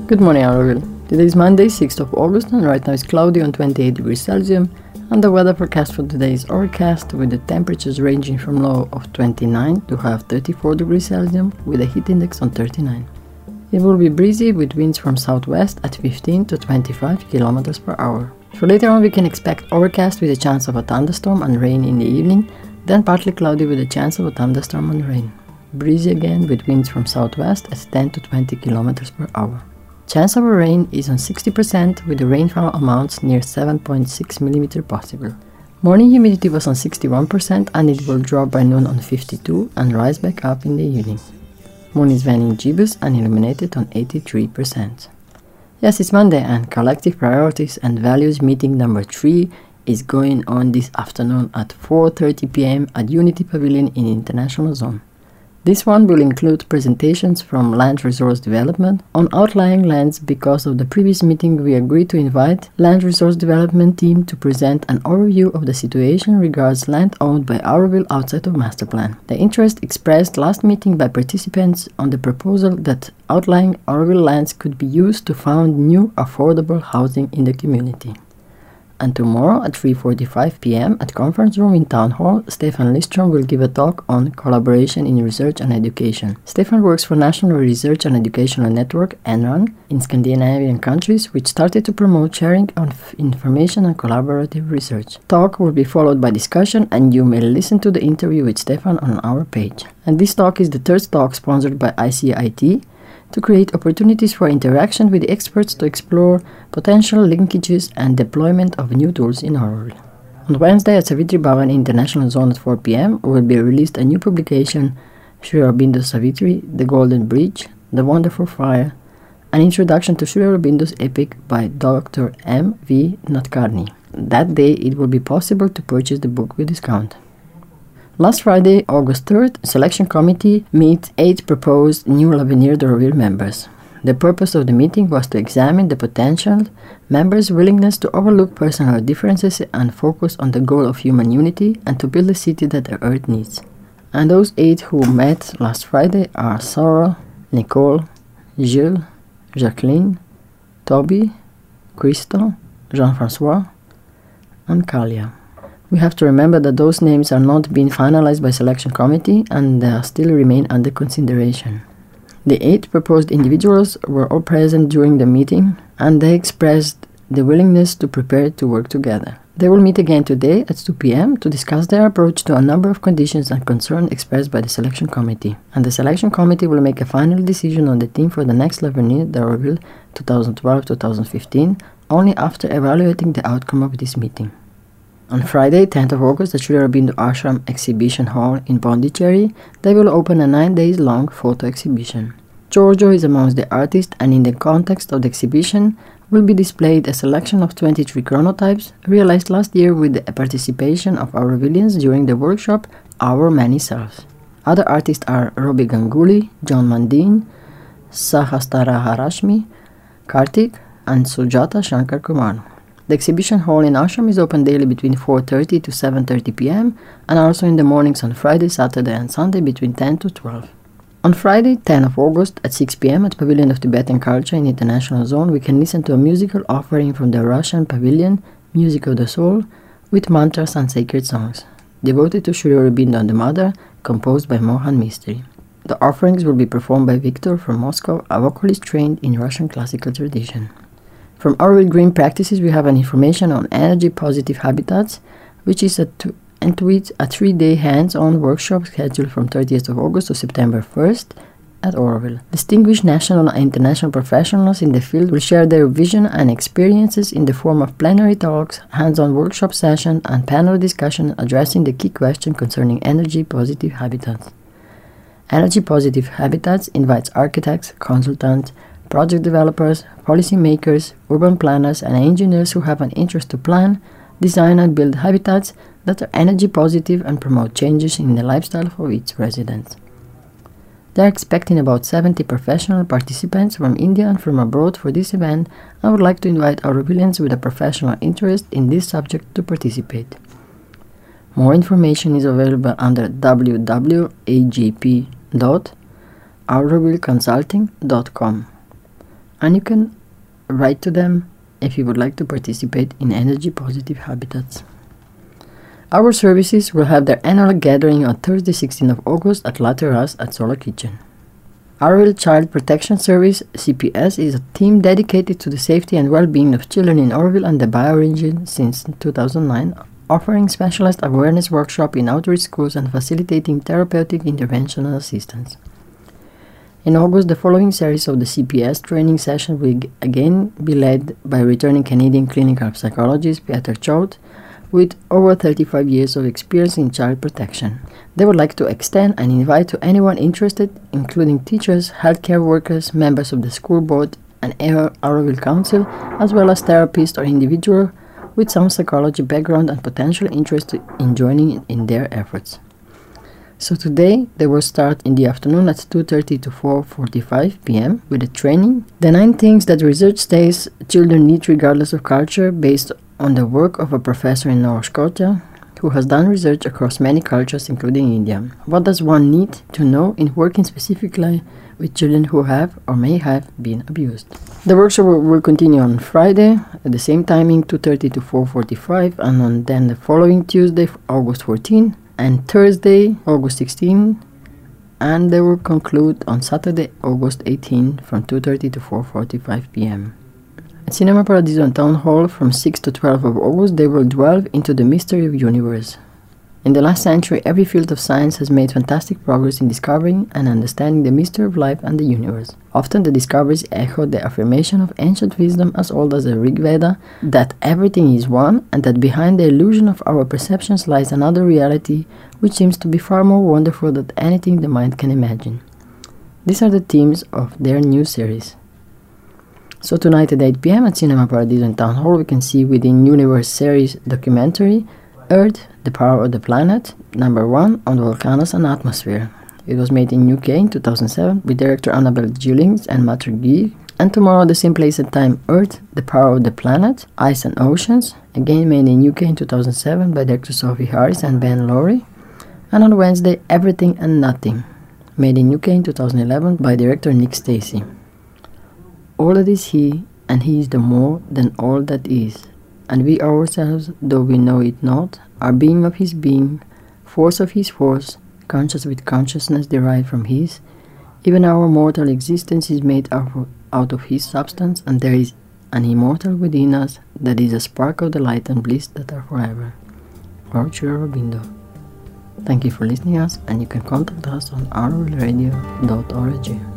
Good morning, Auroville. Today is Monday, 6th of August, and right now it's cloudy on 28 degrees Celsius, and the weather forecast for today is overcast with the temperatures ranging from low of 29 to high of 34 degrees Celsius with a heat index on 39. It will be breezy with winds from southwest at 15 to 25 km per hour. For later on we can expect overcast with a chance of a thunderstorm and rain in the evening, then partly cloudy with a chance of a thunderstorm and rain. Breezy again with winds from southwest at 10 to 20 km per hour. Chance of a rain is on 60% with the rainfall amounts near 7.6 mm possible. Morning humidity was on 61% and it will drop by noon on 52% and rise back up in the evening. Moon is waning gibbous and illuminated on 83%. Yes, it's Monday and Collective Priorities and Values meeting number 3 is going on this afternoon at 4:30 p.m. at Unity Pavilion in International Zone. This one will include presentations from Land Resource Development on outlying lands. Because of the previous meeting, we agreed to invite Land Resource Development team to present an overview of the situation regards land owned by Auroville outside of Master Plan. The interest expressed last meeting by participants on the proposal that outlying Auroville lands could be used to found new affordable housing in the community. And tomorrow at 3:45 p.m. at Conference Room in Town Hall, Stefan Listrom will give a talk on collaboration in research and education. Stefan works for National Research and Educational Network, NRAN, in Scandinavian countries, which started to promote sharing of information and collaborative research. Talk will be followed by discussion, and you may listen to the interview with Stefan on our page. And this talk is the third talk sponsored by ICIT, to create opportunities for interaction with the experts to explore potential linkages and deployment of new tools in Auroville. On Wednesday at Savitri Bhavan International Zone at 4 p.m. will be released a new publication, Sri Aurobindo Savitri, The Golden Bridge, The Wonderful Fire, an introduction to Sri Aurobindo's epic by Dr. M. V. Nadkarni. That day it will be possible to purchase the book with discount. Last Friday, August 3rd, Selection Committee met 8 proposed new L'Avenir d'Auroville members. The purpose of the meeting was to examine the potential members' willingness to overlook personal differences and focus on the goal of human unity and to build a city that the Earth needs. And those 8 who met last Friday are Sarah, Nicole, Gilles, Jacqueline, Toby, Crystal, Jean-François, and Kalia. We have to remember that those names are not being finalized by Selection Committee and they still remain under consideration. The 8 proposed individuals were all present during the meeting and they expressed the willingness to prepare to work together. They will meet again today at 2 p.m. to discuss their approach to a number of conditions and concerns expressed by the Selection Committee. And the Selection Committee will make a final decision on the theme for the next L'Avenir d'Auroville 2012-2015 only after evaluating the outcome of this meeting. On Friday, 10th of August, at Sri Aurobindo Ashram Exhibition Hall in Pondicherry, they will open a 9-day-long photo exhibition. Giorgio is amongst the artists, and in the context of the exhibition will be displayed a selection of 23 chronotypes realized last year with the participation of Aurovillians during the workshop Our Many Selves. Other artists are Robbie Ganguly, John Mandin, Sahastara Harashmi, Kartik, and Sujata Shankar Kumar. The exhibition hall in Ashram is open daily between 4:30 to 7:30 p.m. and also in the mornings on Friday, Saturday and Sunday between 10 to 12. On Friday, 10 of August at 6 p.m. at Pavilion of Tibetan Culture in International Zone, we can listen to a musical offering from the Russian Pavilion, Music of the Soul, with mantras and sacred songs, devoted to Sri Aurobindo and the Mother, composed by Mohan Mistry. The offerings will be performed by Viktor from Moscow, a vocalist trained in Russian classical tradition. From Auroville Green Practices, we have an information on energy positive habitats, which is a 3-day hands-on workshop scheduled from 30th of August to September 1st at Auroville. Distinguished national and international professionals in the field will share their vision and experiences in the form of plenary talks, hands-on workshop session, and panel discussion addressing the key question concerning energy positive habitats. Energy positive habitats invites architects, consultants, project developers, policy makers, urban planners, and engineers who have an interest to plan, design, and build habitats that are energy positive and promote changes in the lifestyle of its residents. They are expecting about 70 professional participants from India and from abroad for this event and would like to invite Aurovillians with a professional interest in this subject to participate. More information is available under www.agp.aurovilleconsulting.com. And you can write to them if you would like to participate in energy positive habitats. Our services will have their annual gathering on Thursday 16th of August at La Terrace at Solar Kitchen. Oroville Child Protection Service, CPS, is a team dedicated to the safety and well-being of children in Oroville and the bioregion since 2009, offering specialized awareness workshops in outreach schools and facilitating therapeutic intervention and assistance. In August, the following series of the CPS training session will again be led by returning Canadian clinical psychologist Peter Choate, with over 35 years of experience in child protection. They would like to extend and invite to anyone interested, including teachers, healthcare workers, members of the school board and Oroville Council, as well as therapists or individuals with some psychology background and potential interest in joining in their efforts. So today they will start in the afternoon at 2:30 to 4:45 p.m. with a training. The 9 things that research says children need regardless of culture, based on the work of a professor in Nova Scotia who has done research across many cultures, including India. What does one need to know in working specifically with children who have or may have been abused? The workshop will continue on Friday at the same timing, 2:30 to 4:45, and then the following Tuesday, August 14, and Thursday, August 16, and they will conclude on Saturday, August 18 from 2:30 to 4:45 p.m. At Cinema Paradiso and Town Hall from 6 to 12 of August, they will delve into the mystery of the universe. In the last century, every field of science has made fantastic progress in discovering and understanding the mystery of life and the universe. Often the discoveries echo the affirmation of ancient wisdom as old as the Rig Veda, that everything is one and that behind the illusion of our perceptions lies another reality which seems to be far more wonderful than anything the mind can imagine. These are the themes of their new series. So tonight at 8 p.m. at Cinema Paradiso and Town Hall, we can see within Universe series documentary Earth, the Power of the Planet, #1 on volcanoes and atmosphere. It was made in UK in 2007 with director Annabelle Gillings and Matt Gee. And tomorrow, the same place and time, Earth, the Power of the Planet, Ice and Oceans, again made in UK in 2007 by director Sophie Harris and Ben Laurie. And on Wednesday, Everything and Nothing, made in UK in 2011 by director Nick Stacy. All that is He, and He is the more than all that is. And we ourselves, though we know it not, are being of His being, force of His force, conscious with consciousness derived from His. Even our mortal existence is made out of His substance, and there is an immortal within us that is a spark of the light and bliss that are forever. Lord Sri Aurobindo. Thank you for listening to us, and you can contact us on orovilleradio.org.